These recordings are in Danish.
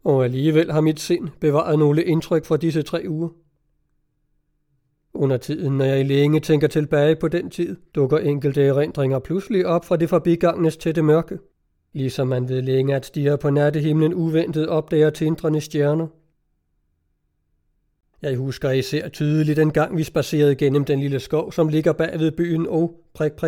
og alligevel har mit sind bevaret nogle indtryk fra disse 3 uger. Under tiden, når jeg længe tænker tilbage på den tid, dukker enkelte erindringer pludselig op fra det forbigangnes tætte mørke, ligesom man ved længe at stirre på nattehimlen uventet opdager tindrende stjerner. Jeg husker især tydeligt den gang, vi spacerede gennem den lille skov, som ligger bag ved byen og ...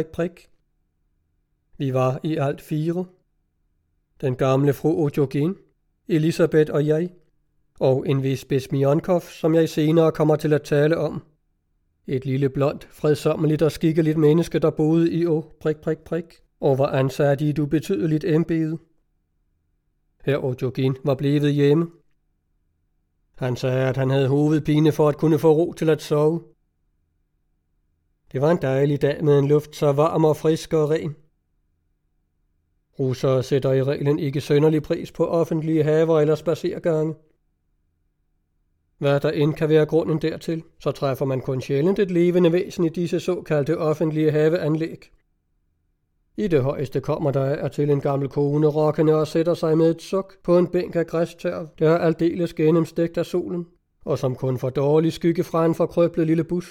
Vi var i alt 4. Den gamle fru Ojogin, Elisabeth og jeg, og en vis Besmionkov, som jeg senere kommer til at tale om. Et lille blondt, fredsommeligt og skikkeligt menneske, der boede i og var ansat i et ubetydeligt embede. Herr Ojogin var blevet hjemme. Han sagde, at han havde hovedpine for at kunne få ro til at sove. Det var en dejlig dag med en luft så varm og frisk og ren. Russere sætter i reglen ikke synderlig pris på offentlige haver eller spacergange. Hvad der end kan være grunden dertil, så træffer man kun sjældent et levende væsen i disse såkaldte offentlige haveanlæg. I det højeste kommer der af til en gammel kone rokkende og sætter sig med et suk på en bænk af græstørv, der er aldeles gennemstegt af solen, og som kun får dårlig skygge fra en forkrøblet lille busk.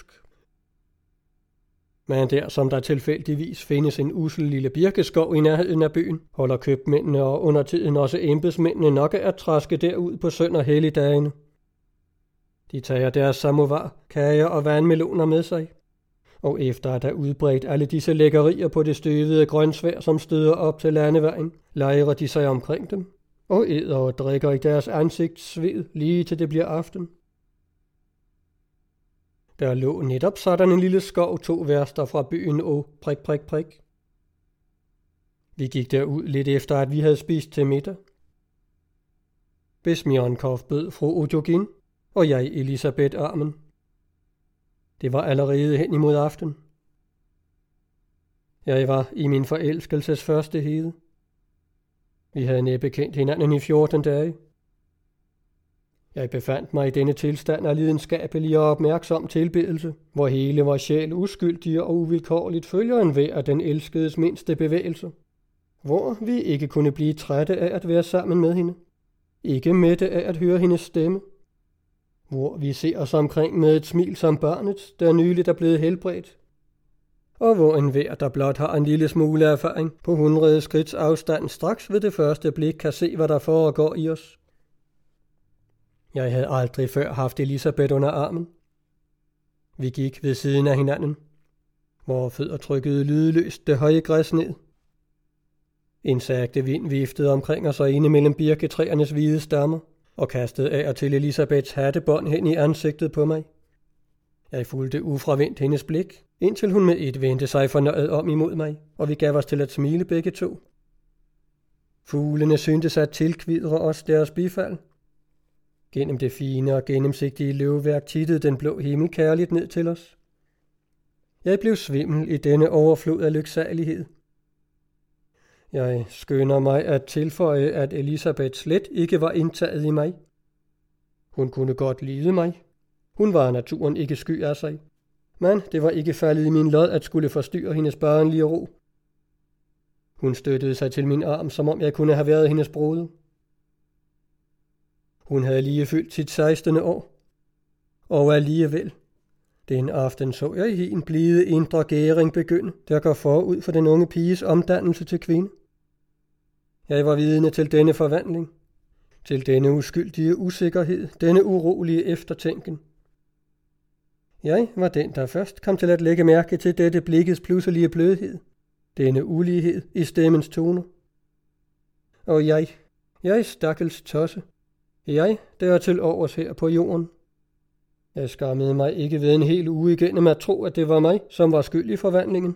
Men der, som der tilfældigvis findes en ussel lille birkeskov i nærheden af byen, holder købmændene og under tiden også embedsmændene nok af at traske derud på søn- og helligdagene. De tager deres samovar, kager og vandmeloner med sig, og efter at have udbredt alle disse lækkerier på det støvede grønsvær, som støder op til landevejen, lejrer de sig omkring dem, og æder og drikker i deres ansigts sved lige til det bliver aften. Der lå netop sådan en lille skov 2 værster fra byen og ... Vi gik derud lidt efter, at vi havde spist til middag. Besmionkov bød fru Ojogin, og jeg Elisabeth armen. Det var allerede hen imod aften. Jeg var i min forelskelses første hede. Vi havde næppe kendt hinanden i 14 dage. Jeg befandt mig i denne tilstand af lidenskabelig og opmærksom tilbedelse, hvor hele vor sjæl uskyldig og uvilkårligt følger enhver af den elskedes mindste bevægelse. Hvor vi ikke kunne blive trætte af at være sammen med hende. Ikke mætte af at høre hendes stemme. Hvor vi ser os omkring med et smil som barnet, der nyligt er blevet helbredt. Og hvor enhver, der blot har en lille smule erfaring på 100 skridts afstand, straks ved det første blik kan se, hvad der foregår i os. Jeg havde aldrig før haft Elisabeth under armen. Vi gik ved siden af hinanden. Vore fødder trykkede lydløst det høje græs ned. En sagte vind viftede omkring os og inde mellem birketræernes hvide stammer, og kastede af og til Elisabeths hattebånd hen i ansigtet på mig. Jeg fulgte ufravendt hendes blik, indtil hun med et vendte sig fornøjet om imod mig, og vi gav os til at smile begge 2. Fuglene syntes at tilkvidre os deres bifald. Gennem det fine og gennemsigtige løvværk tittede den blå himmel kærligt ned til os. Jeg blev svimmel i denne overflod af lyksalighed. Jeg skynder mig at tilføje, at Elisabeth slet ikke var indtaget i mig. Hun kunne godt lide mig. Hun var af naturen ikke sky af sig. Men det var ikke faldet i min lod at skulle forstyrre hendes barnlige ro. Hun støttede sig til min arm, som om jeg kunne have været hendes broder. Hun havde lige fyldt sit 16. år. Og alligevel, den aften så jeg i en blide indre gæring begynde, der går forud for den unge piges omdannelse til kvinde. Jeg var vidne til denne forvandling, til denne uskyldige usikkerhed, denne urolige eftertænken. Jeg var den, der først kom til at lægge mærke til dette blikkets pludselige blødhed, denne ulighed i stemmens toner. Og jeg stakkels tosse, jeg der er til overs her på jorden. Jeg skammede mig ikke ved en hel uge igennem at tro, at det var mig, som var skyld i forvandlingen.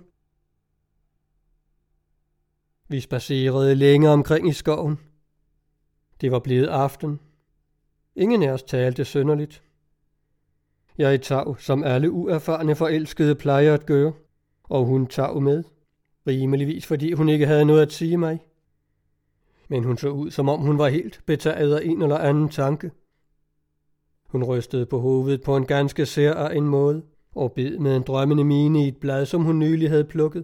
Vi spacerede længe omkring i skoven. Det var blevet aften. Ingen af os talte synderligt. Jeg tav, som alle uerfarne forelskede plejer at gøre, og hun tav med, rimeligvis fordi hun ikke havde noget at sige mig. Men hun så ud, som om hun var helt betaget af en eller anden tanke. Hun rystede på hovedet på en ganske særegen måde, og bed med en drømmende mine i et blad, som hun nylig havde plukket.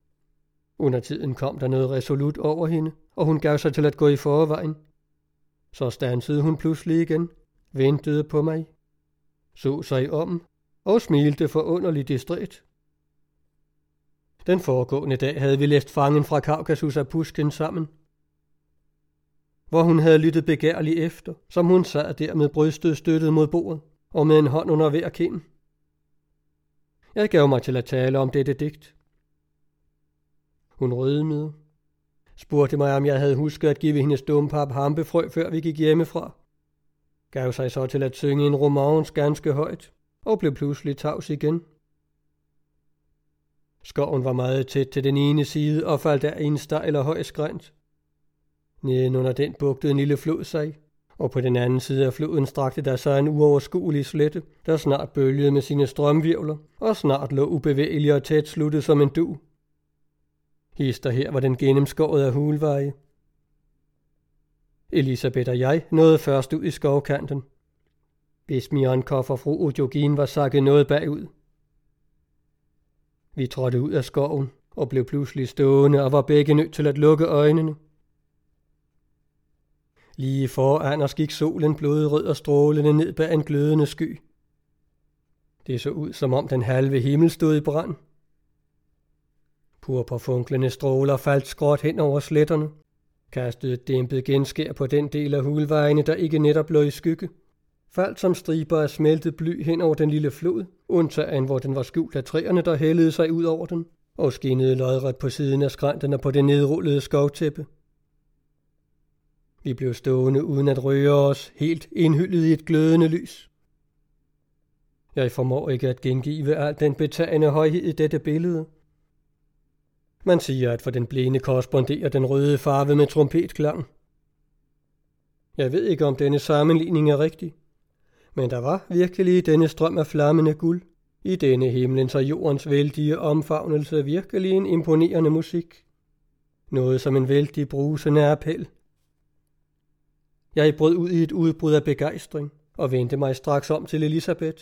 Under tiden kom der noget resolut over hende, og hun gav sig til at gå i forvejen. Så standsede hun pludselig igen, ventede på mig, så sig om og smilte forunderligt distræt. Den foregående dag havde vi læst Fangen fra Kaukasus af Pushkin sammen, hvor hun havde lyttet begærligt efter, som hun sad der med brystet støttet mod bordet og med en hånd under hver kind. Jeg gav mig til at tale om dette digt. Hun rødmede, spurgte mig, om jeg havde husket at give hendes dumpap hampefrø, før vi gik hjemmefra, gav sig så til at synge en romance ganske højt og blev pludselig tavs igen. Skoven var meget tæt til den ene side og faldt af en stejl og høj skrænt. Nedenunder den bugtede en lille flod sig, og på den anden side af floden strakte der sig en uoverskuelig slette, der snart bølgede med sine strømvirvler og snart lå ubevægelig og tæt sluttet som en dug. Hister her var den gennemskåret af hulveje. Elisabeth og jeg nåede først ud i skovkanten. Besmiankov og fru Ojogin var sakket noget bagud. Vi trådte ud af skoven og blev pludselig stående og var begge nødt til at lukke øjnene. Lige foran os gik solen blodrød og strålende ned bag en glødende sky. Det så ud, som om den halve himmel stod i brand. Purpurfunklende stråler faldt skråt hen over sletterne, kastede et dæmpet genskær på den del af hulvejene, der ikke netop lå i skygge, faldt som striber af smeltet bly hen over den lille flod, undtagen hvor den var skjult af træerne, der hældede sig ud over den, og skinnede lodret på siden af skrænten og på det nedrullede skovtæppe. Vi blev stående uden at røre os, helt indhyllet i et glødende lys. Jeg formår ikke at gengive al den betagende højhed i dette billede. Man siger, at for den blinde korresponderer den røde farve med trompetklang. Jeg ved ikke, om denne sammenligning er rigtig, men der var virkelig i denne strøm af flammende guld, i denne himlens og jordens vældige omfavnelse virkelig en imponerende musik. Noget som en vældig brusende appel. Jeg brød ud i et udbrud af begejstring og vendte mig straks om til Elisabeth.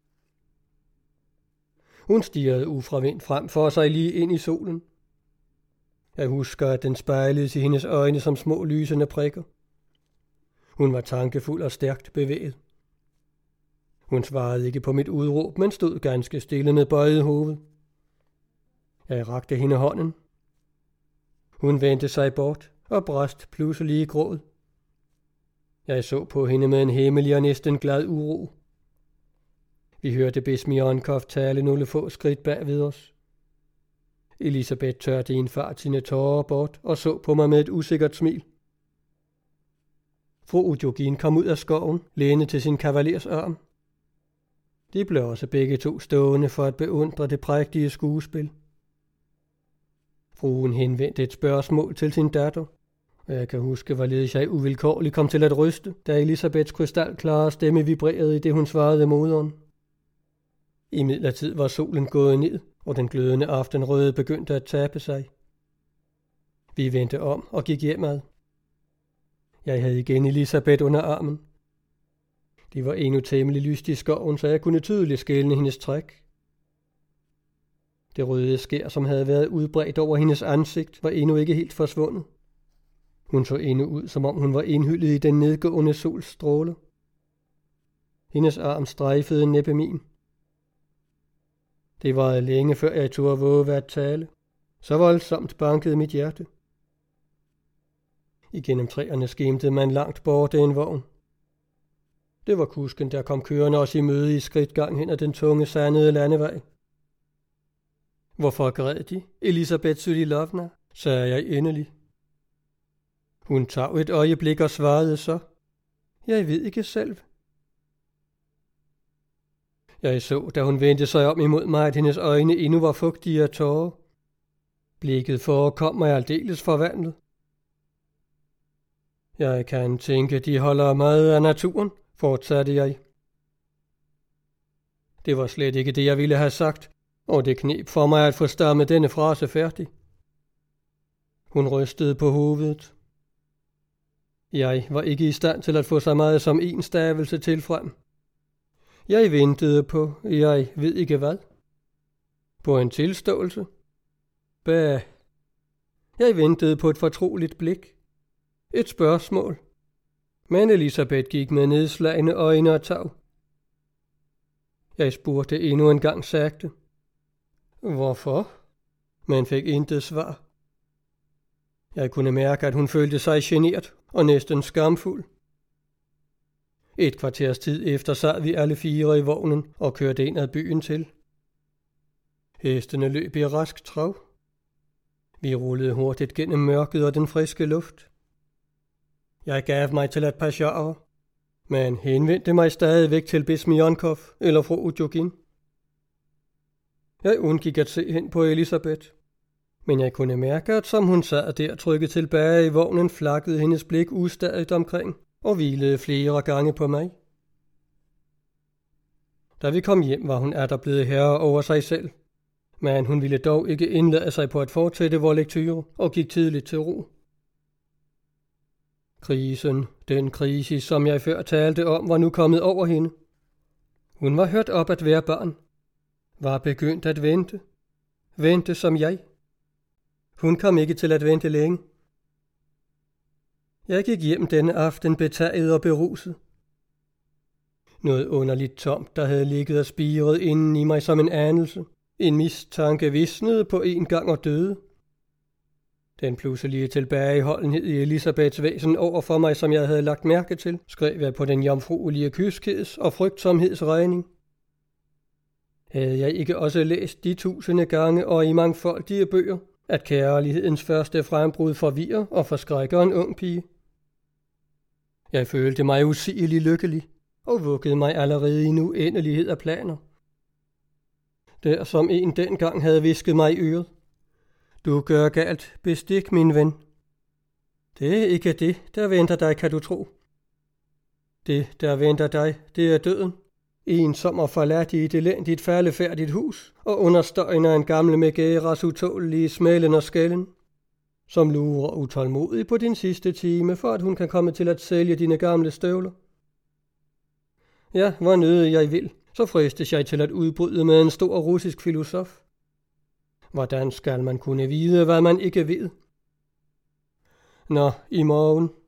Hun stirrede ufravendt frem for sig lige ind i solen. Jeg husker, at den spejledes i hendes øjne som små lysende prikker. Hun var tankefuld og stærkt bevæget. Hun svarede ikke på mit udråb, men stod ganske stille med bøjet hoved. Jeg rakte hende hånden. Hun vendte sig bort og brast pludselig i gråd. Jeg så på hende med en hemmelig og næsten glad uro. Vi hørte Besmiankov tale nogle få skridt bag ved os. Elisabeth tørte i en fart sine tårer bort og så på mig med et usikkert smil. Fru Ojogin kom ud af skoven, lænet til sin kavalers arm. De blev også begge to stående for at beundre det prægtige skuespil. Fruen henvendte et spørgsmål til sin datter, og jeg kan huske, hvorledes jeg uvilkårligt kom til at ryste, da Elisabeths krystalklare stemme vibrerede i det, hun svarede moderen. Imidlertid var solen gået ned, og den glødende aftenrøde begyndte at tabe sig. Vi vendte om og gik hjemad. Jeg havde igen Elisabeth under armen. De var endnu temmelig lyst i skoven, så jeg kunne tydeligt skelne hendes træk. Det røde skær, som havde været udbredt over hendes ansigt, var endnu ikke helt forsvundet. Hun så endnu ud, som om hun var indhyllet i den nedgående sols stråler. Hendes arm strejfede næppe min. Det varede længe, før jeg turde våge at tale. Så voldsomt bankede mit hjerte. Igennem træerne skimtede man langt borte en vogn. Det var kusken, der kom kørende os i møde i skridtgang hen ad den tunge, sandede landevej. Hvorfor græd de, Elisabeth Sydilovna, sagde jeg endelig. Hun tog et øjeblik og svarede så, jeg ved ikke selv. Jeg så, da hun vendte sig om imod mig, at hendes øjne endnu var fugtige af tårer. Blikket forekom mig aldeles forvandlet. Jeg kan tænke, de holder meget af naturen, fortsatte jeg. Det var slet ikke det, jeg ville have sagt, og det kneb for mig at få stammet denne frase færdig. Hun rystede på hovedet. Jeg var ikke i stand til at få så meget som en stavelse til frem. Jeg ventede på, jeg ved ikke hvad. På en tilståelse. Bah. Jeg ventede på et fortroligt blik. Et spørgsmål. Men Elisabeth gik med nedslagne øjne og tag. Jeg spurgte endnu en gang sagte. Hvorfor? Men fik intet svar. Jeg kunne mærke, at hun følte sig genert og næsten skamfuld. Et kvarters tid efter sad vi alle 4 i vognen og kørte ind ad byen til. Hestene løb i rask trav. Vi rullede hurtigt gennem mørket og den friske luft. Jeg gav mig til at passiere, men henvendte mig stadigvæk til Besmionkov eller fru Udjogin. Jeg undgik at se hen på Elisabeth, men jeg kunne mærke, at som hun sad der trykket tilbage i vognen, flakkede hendes blik ustadigt omkring og hvilede flere gange på mig. Da vi kom hjem, var hun atter blevet herre over sig selv, men hun ville dog ikke indlade sig på at fortsætte vor lektyre og gik tidligt til ro. Krisen, den krisis, som jeg før talte om, var nu kommet over hende. Hun var hørt op at være barn, var begyndt at vente. Vente som jeg. Hun kom ikke til at vente længe. Jeg gik hjem denne aften betaget og beruset. Noget underligt tomt, der havde ligget og spiret inden i mig som en anelse. En mistanke visnede på en gang og døde. Den pludselige tilbageholdenhed i Elisabeths væsen over for mig, som jeg havde lagt mærke til, skrev jeg på den jomfruelige kyskheds og frygtsomheds regning. Havde jeg ikke også læst de 1000 gange og i mangfoldige bøger, at kærlighedens første frembrud forvirrer og forskrækker en ung pige? Jeg følte mig usigelig lykkelig og vuggede mig allerede i en uendelighed af planer. Der som en dengang havde visket mig i øret. Du gør galt, bestik min ven. Det er ikke det, der venter dig, kan du tro. Det, der venter dig, det er døden. Ensom og forladt i et elendigt faldefærdigt hus, og under støjen af en gammel Megaeras utålige smælden og skælden, som lurer utålmodig på din sidste time, for at hun kan komme til at sælge dine gamle støvler. Ja, hvor nødig jeg vil, så fristes jeg til at udbryde med en stor russisk filosof. Hvordan skal man kunne vide, hvad man ikke ved? Nå, i morgen